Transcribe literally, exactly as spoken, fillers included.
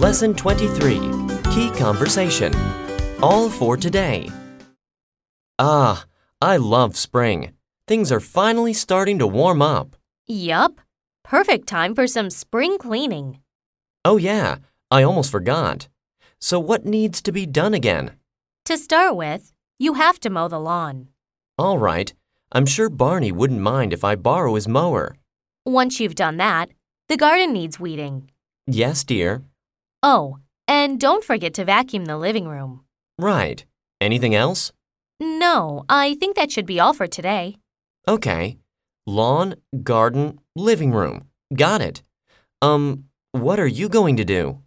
Lesson twenty-three. Key Conversation. All for today. Ah, I love spring. Things are finally starting to warm up. Yup. Perfect time for some spring cleaning. Oh yeah, I almost forgot. So what needs to be done again? To start with, you have to mow the lawn. All right, I'm sure Barney wouldn't mind if I borrow his mower. Once you've done that, the garden needs weeding. Yes, dear. Oh, and don't forget to vacuum the living room. Right. Anything else? No, I think that should be all for today. Okay. Lawn, garden, living room. Got it. Um, what are you going to do?